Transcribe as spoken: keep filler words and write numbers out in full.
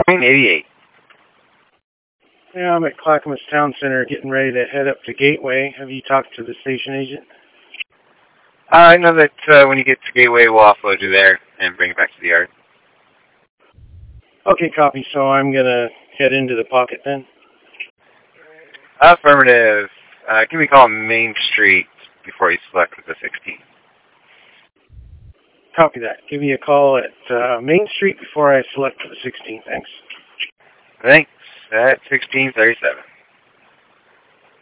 eighty-eight. Yeah, I'm at Clackamas Town Center getting ready to head up to Gateway. Have you talked to the station agent? Uh, I know that uh, when you get to Gateway, we'll offload you there and bring it back to the yard. Okay, copy. So I'm going to head into the pocket then? Affirmative. Uh, give me a call on Main Street before you select the sixteen. Copy that. Give me a call at uh, Main Street before I select the sixteen. Thanks. Thanks. At sixteen thirty-seven.